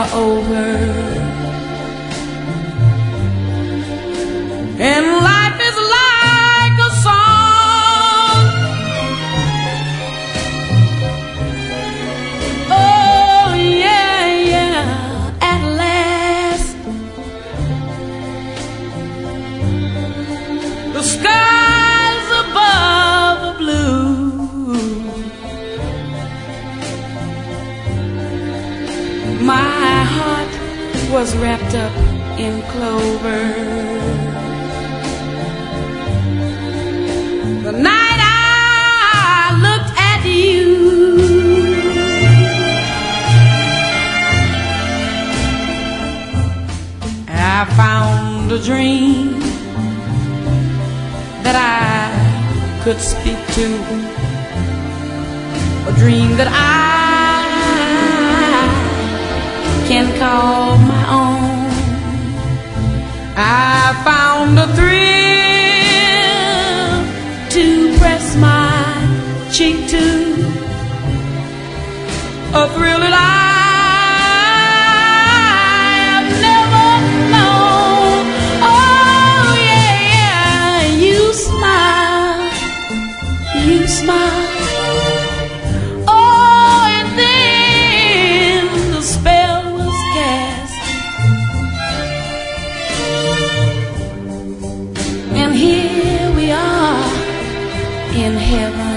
are over, and life is like a song. Oh yeah, yeah, at last the skies above the blue, my heart was wrapped up in clover. The night I looked at you, I found a dream that I could speak to, a dream that I can call my own. I found a thrill to press my cheek to, a thrill that I've never known. Oh yeah, yeah, you smile, you smile. Oh, and then the spell was cast, and here we are in heaven.